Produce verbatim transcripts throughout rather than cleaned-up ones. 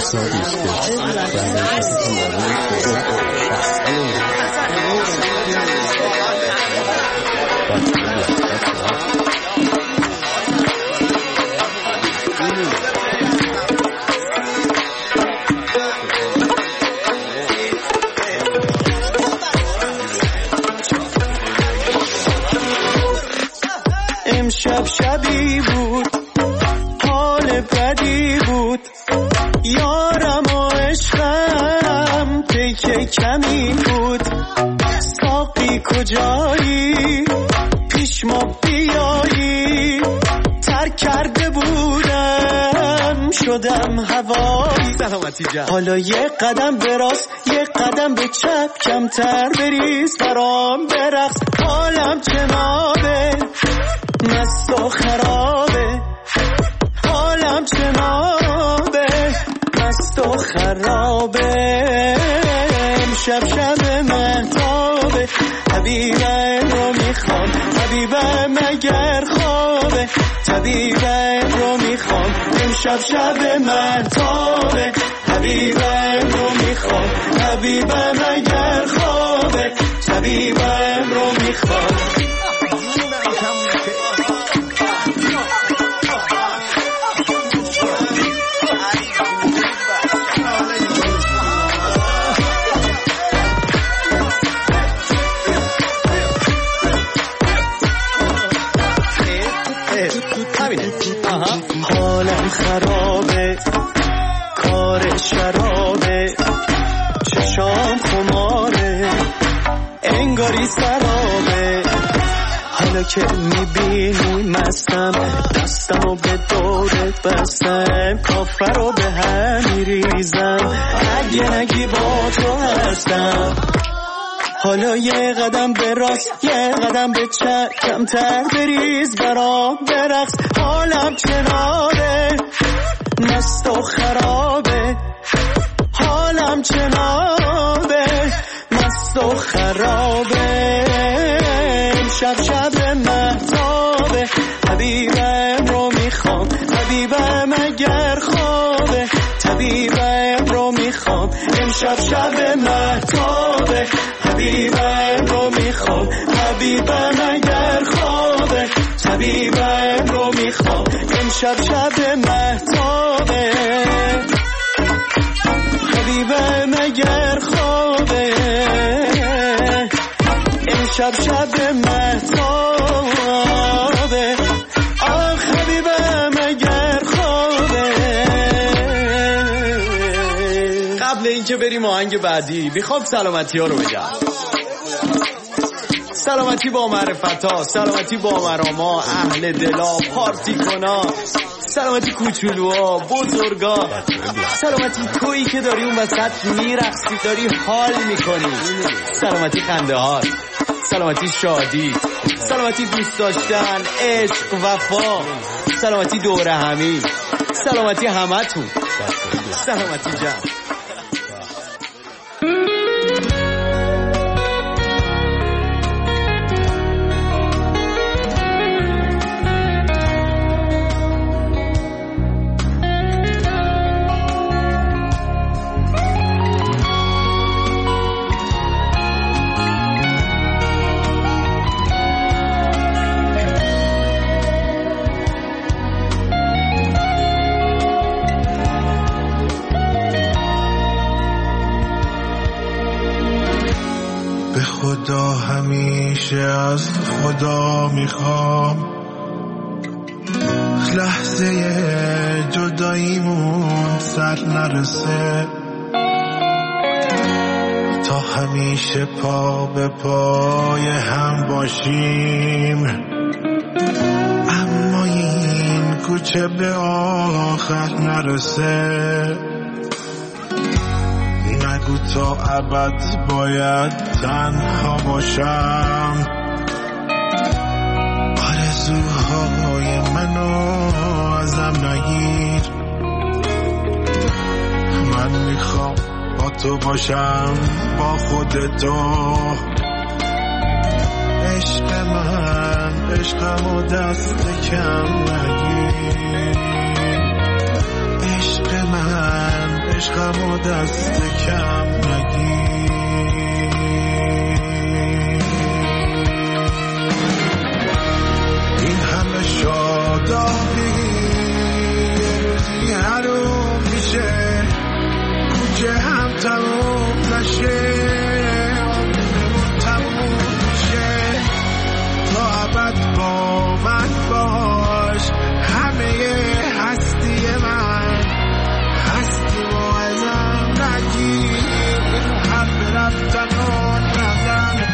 اقتصادی است که امشب شبی بود حال بدی بود یارم و عشقم پیک کمی بود ساقی کجایی پیش ما بیایی ترک کرده بودم شدم هوایی سلامتی جان حالا یه قدم به راست یه قدم به چپ کمتر بریز برام برقص حالم جنابه مست و خرابه حالم جنابه مست و خرابه امشب شب مهتابه حبیبم رو میخوام حبیبم اگر خوابه طبیبم رو میخوام امشب شب مهتابه حبیبم رو میخوام حبیبم اگر خوابه طبیبم رو میخوام حالم خرابه کار شرابه چشام خماره انگاری سرابه حالا که میبینی مستم دستم و به دورت بستم کافر رو به هم میریزم اگه نگی با تو هستم حالا یه قدم به راست یه قدم به چپ کمتر بریز برام برقص حالم چنابه مست و خرابه حالم چنابه مست و خرابه شب شب مهتابه حبیبم رو میخوام حبیبم اگر خوابه طبیبم رو میخوام امشب شب مهتابه حبیبم رو میخوام حبیبم اگر خوابه طبیبم رو میخوام امشب شب مهتابه حبیبم اگر خوابه امشب شب مهتابه آخ حبیبم اگر خوابه. قبل اینکه بریم آهنگ بعدی میخوام سلامتی ها رو بگم. سلامتی با معرفتا، سلامتی با مراما، اهل دلا، پارتی کنا، سلامتی کوچولوها، بزرگا، سلامتی تویی که داری اون وسط میرقصی داری حال میکنی، سلامتی خنده ها، سلامتی شادی، سلامتی دوست داشتن، عشق، وفا، سلامتی دوره همی، سلامتی همتون، سلامتی جان. خدا همیشه از خدا میخوام لحظه جداییمون سر نرسه، تا همیشه پا به پای هم باشیم، اما این کوچه به آخر نرسه. نگو تا ابد باید تنها باشم، آرزوهای منو ازم نگیر، من میخوام با تو باشم، با خودتو. عشق من عشقمو دست کم نگیر، عشق من عشقم و دست کم نگیر. این همه شادابی روزی حروم میشه، کوچه هم تموم نشه، عمرمون تموم میشه. تا ابد با من باش، همه هستی من هستی و ازم نگیر. حرف رفتن و نزن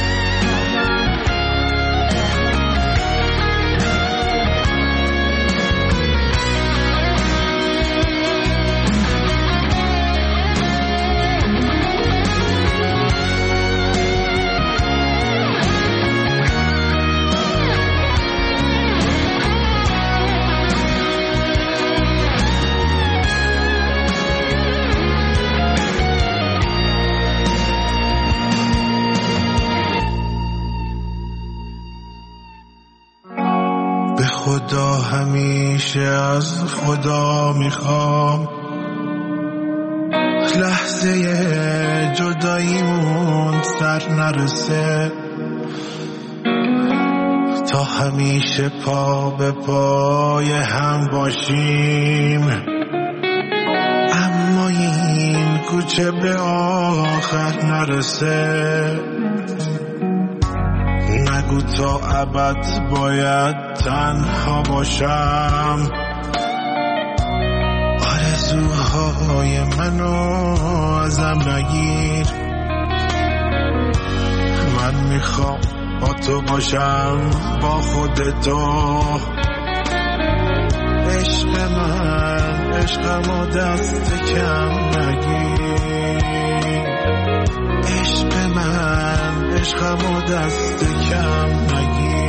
خدا. همیشه از خدا میخوام لحظه جداییمون سر نرسه، تا همیشه پا به پای هم باشیم. اما این کوچه به آخر نرسه، نگو تا ابد باید تنها باشم. آرزوهای منو ازم نگیر، من میخوام با تو باشم، با خودتو. عشق من عشقم و دست کم نگیر. عشق من عشقم و دست کم نگیر.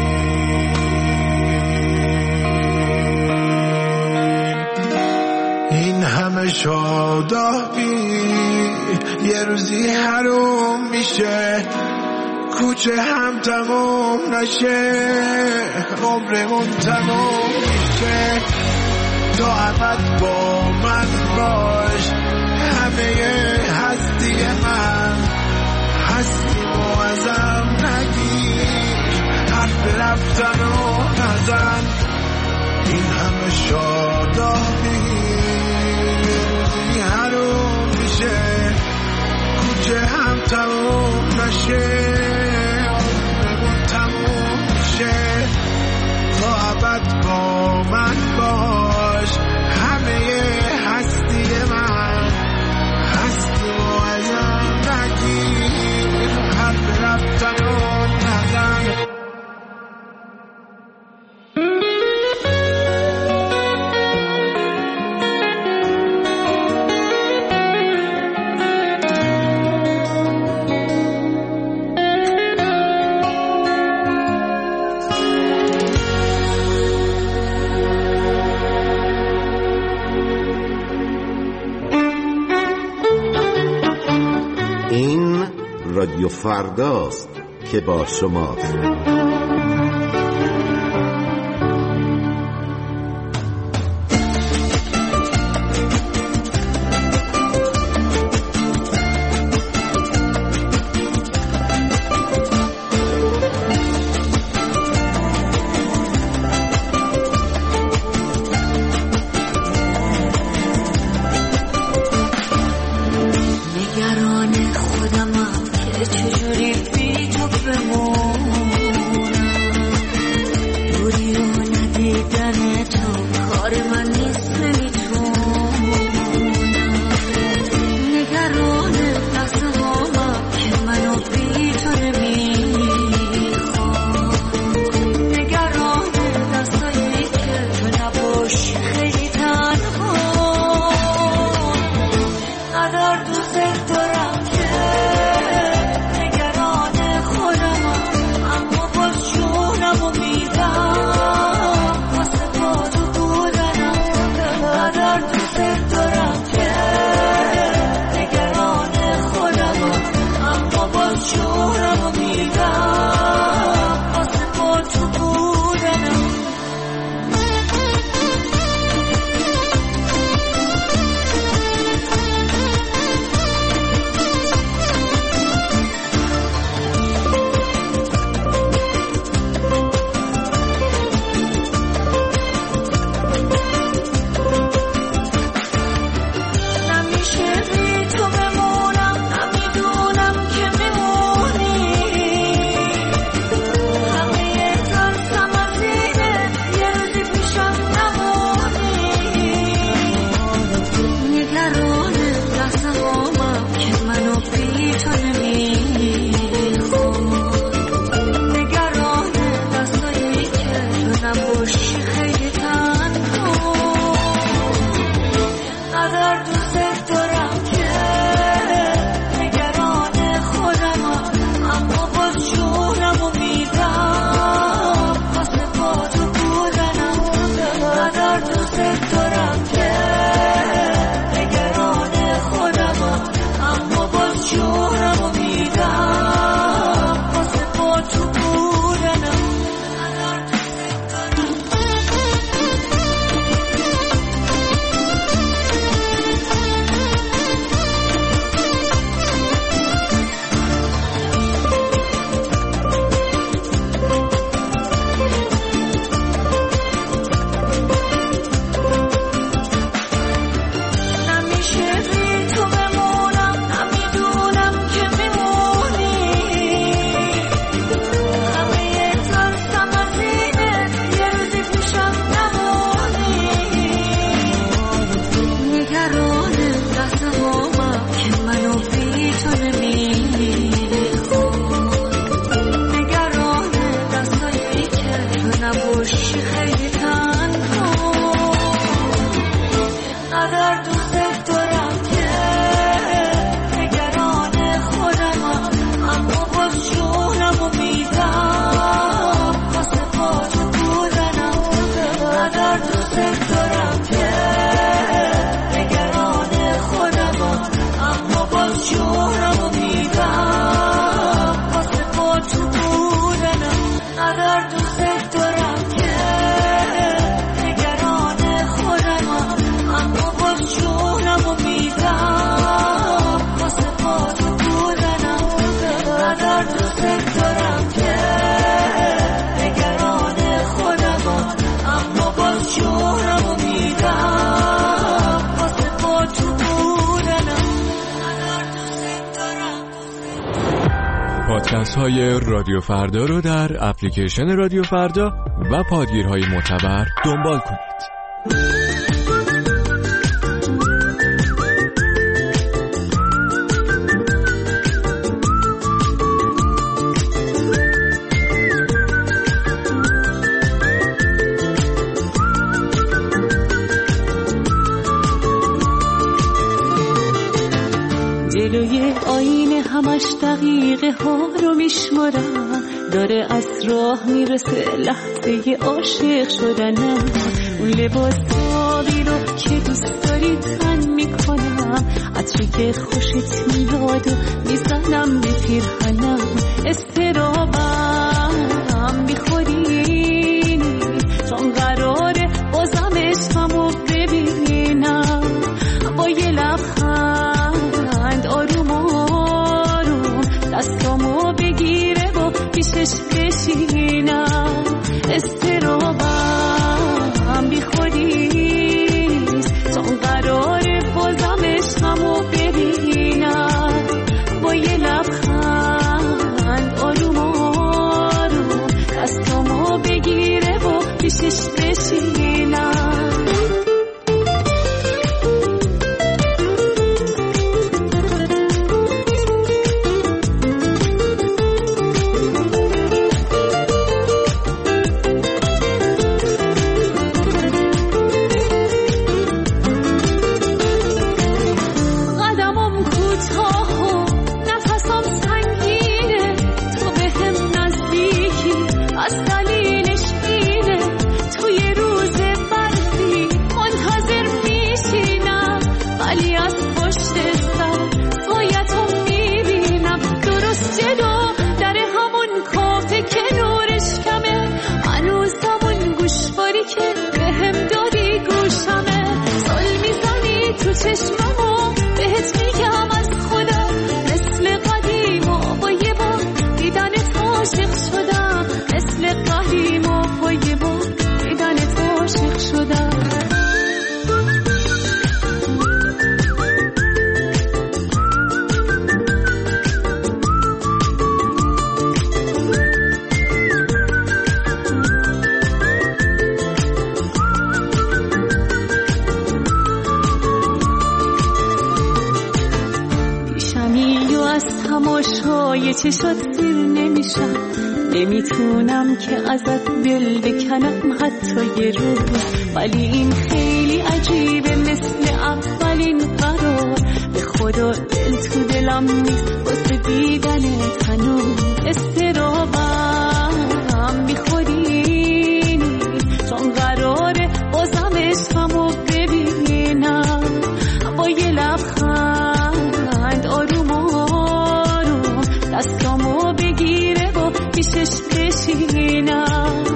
این همه شادابی یه روزی حروم میشه، کوچه هم تموم نشه، عمرمون تموم میشه. تا ابد با من باش، همه هستی من هستی و ازم نگیر. حرف رفتن و نزن. این همه شادابی روزی حروم میشه، کوچه هم تموم نشه، عمرمون تموم میشه. تا ابد با من باش، همه هستی من هستی و ازم نگیر. حرف رفتن و نزن. رادیو فرداست که با شماست. پادکست های رادیو فردا رو در اپلیکیشن رادیو فردا و پادگیرهای معتبر دنبال کنید. جلوی آینه همش دقیقه ها رو میشمارم، داره از راه میرسه لحظه عاشق شدنم. اون لباس آبی رو که دوست داری تن میکنم، عطری که خوشت میاد و میزنم به پیرهنم. استرابم بیخودی چون قراره بازم عشقمو ببینم. با یه لبخند آروم آروم دستامو بگیره و پیشش بشینم. استرابم بی خودیست چون قراره بازم عشقمو ببینم. با یه لبخند آروم آروم دستامو بگیره و پیشش بشینم. چشممو بهت میگم از خودم مثل قدیم و با یه بار دیدنت عاشق شدم. مثل قدیم و با یه بار دیدنت عاشق شدم. تماشای چشات سیر نمیشم، نمیتونم که ازت دل بکنم حتی یه روز. ولی این خیلی عجیبه مثل اولین قرار. به خدا دل تو دلم نیست واسه دیدنت هنوز. استرابم بی خودی چون قراره بازم عشقمو ببینم. با یه لبخند آروم دستامو بگیره و پیشش بشینم.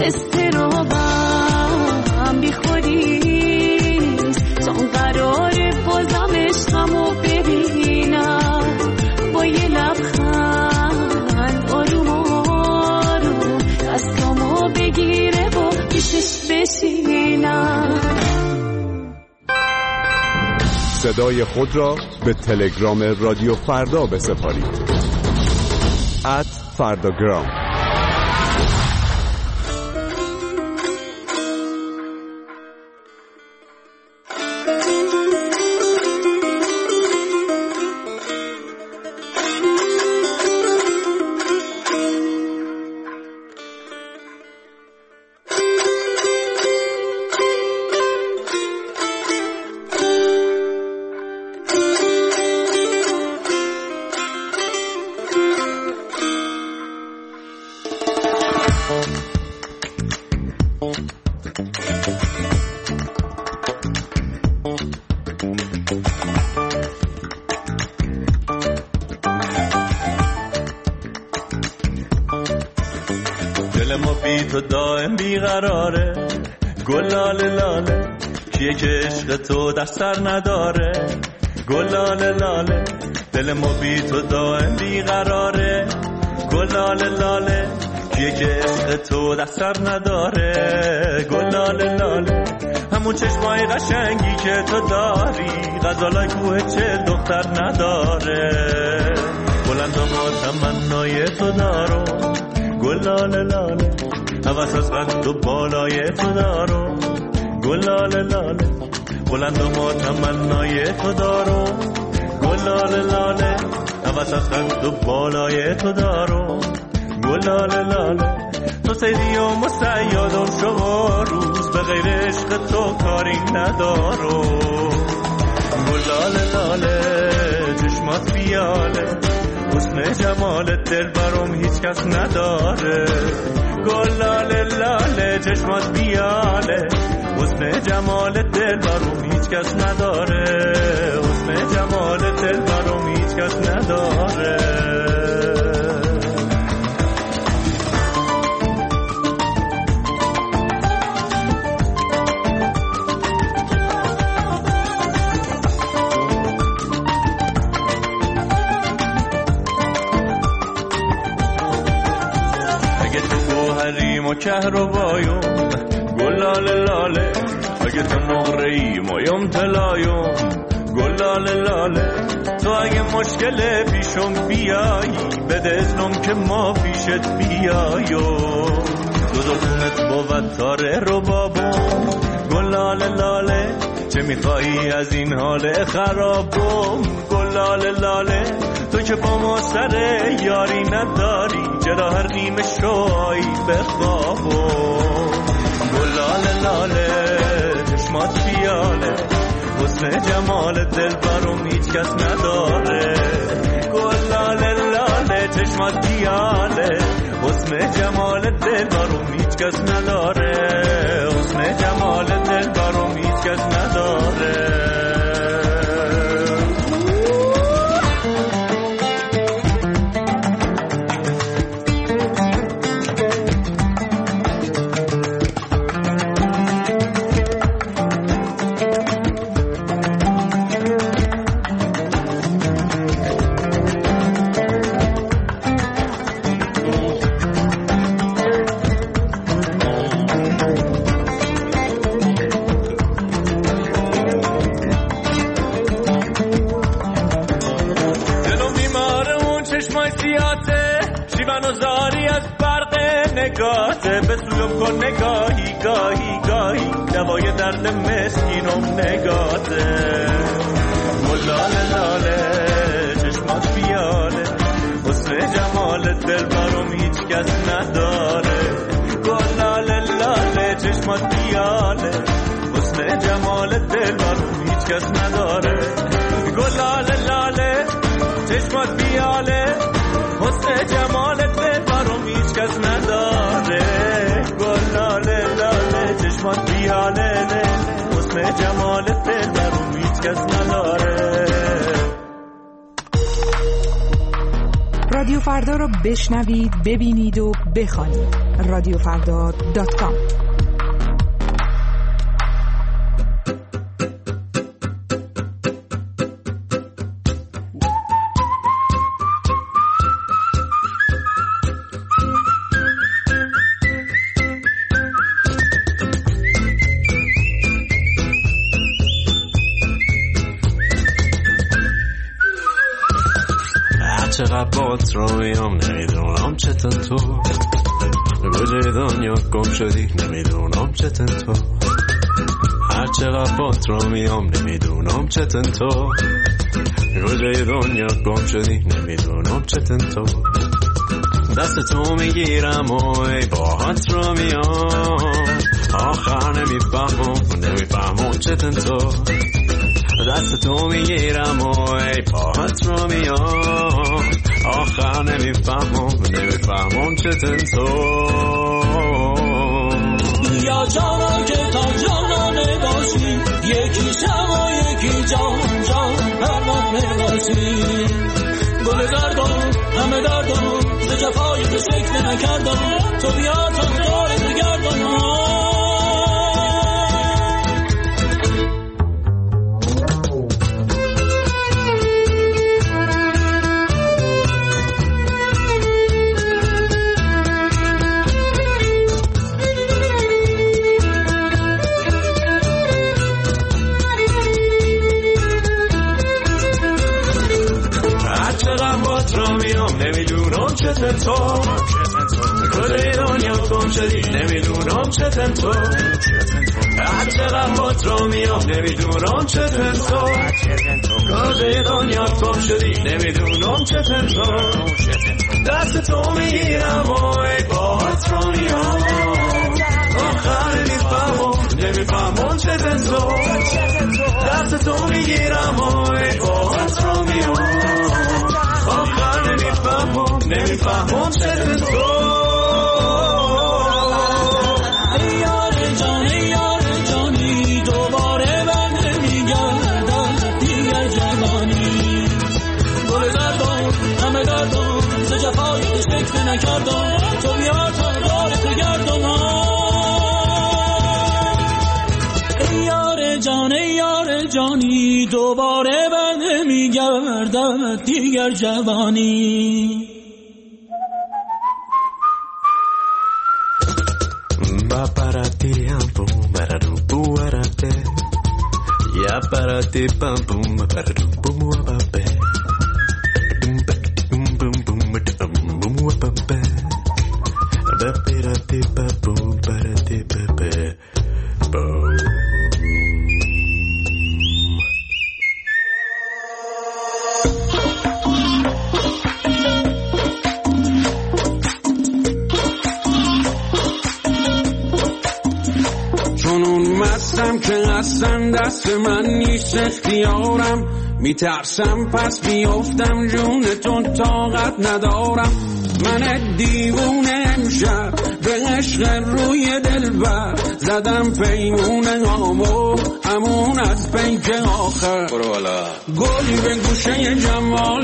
استرابم بی خودیست چون قراره بازم عشقمو ببینم. با یه لبخند آروم آروم دستامو بگیره و پیشش بشینم. صدای خود را به تلگرام رادیو فردا بسپارید. ات فرداگرام. دل ما بی تو دائم بیقراره، گلاله لاله کیه که عشق تو در سر نداره. گلاله لاله دل ما بی تو دائم بیقراره، گلاله لاله کیه که عشق تو در سر نداره. گلاله لاله همون چشمای قشنگی که تو داری، غزالای کوه چه دختر نداره. بلند و تمنای تو دارو گل لاله لاله هوس از قد و بالای تو دارو گل لاله لاله بلند و ما تمنای تو دارو گل لاله لاله هوس از قد و بالای تو دارو گل لاله لاله تو سیدی و مسیاد و شما روز به غیر عشق تو کاری ندارو گل لاله لاله چشمات بیاله حسن جمالت دل برام هیچ کس نداره گل لاله لاله چشمات بیاله حسن جمالت دل برام هیچ کس نداره حسن جمالت دل برام هیچ کس نداره و کهربایون گل لاله لاله اگه تو نقره‌ای مایم طلایون گل لاله لاله تو اگه مشکل پیشم بیایی بده اذنم که ما پیشت بیاییم دو دو خونت بود تاره رو بابم گل لاله لاله چه میخوایی از این حال خرابم گل لاله لاله تو که با ما سر یاری نداری چرا هر نیمه شوی بخوابم گل لاله لاله چشمات بیاله حسن جمال دل برام هیچ کس نداره گل لاله لاله چشمات بیاله حسن جمال دل برام هیچ کس نداره حسن جمال دل برام هیچ کس نداره به سلوم کن نگاهی گاهی گاهی دوای درد مسکینم نگاته گل لاله لاله چشمات بیاله حسن جمال دل برام هیچ کس نداره گل لاله لاله چشمات بیاله حسن جمال دل برام هیچ کس نداره گل لاله لاله چشمات بیاله حسن جمال دل برام هیچ کس نداره گل لاله لاله چشمات بیاله حسن جمال دل برام هیچ کس نداره. رادیو فردا رو بشنوید، ببینید و بخوانید. رادیو فردا دات کام. چقدر بات رو میام نمیدونم چطور تو کجای دنیا گم شدی نمیدونم چطور تو هر چقدر بات رو میام نمیدونم چطور تو کجای دنیا گم شدی نمیدونم چطور تو دست تو میگیرم و ای باهات رو میام آخر نمیفهمم نمیفهمم چطور تو دست تو میگیرم و ای پاهات رو میام آخر نمیفهمم نمیفهمم چطور تو یا جانا که تا جانانه باشی یکی شم و یکی جان جان پرمان نباشی گل دردم همه دردم به جفایی که شکل نکردم تو بیا تا دارت بگردم باهات را میام نمیدونم چه تو کجای دنیا گم شدی نمیدونم چه تو هر چقدر باهات را میام نمیدونم چه تو کجای دنیا گم شدی نمیدونم چه تو دست تو میگیرم و ای باهات را میام آخر نمیفهمم نمیفهمم چه تو دست تو میگیرم و ای باهات را میام آخر نمیفهمم نمیفهمم چه تو نکردم تو بیا تا دارت گردم ای یار جان ای یار جانی دوباره بر نمیگردم دیگر جوانی با پراتی هم بوم برادو بوارده یا پراتی پم بوم برادو بوارده که اصلا دست من نیست اختیارم میترسم پس بیفتم جونتون طاقت ندارم من دیوونه امشب به عشق روی دلبر زدم پیمونه هامو همون از پیک آخر گلی به گوشه جمال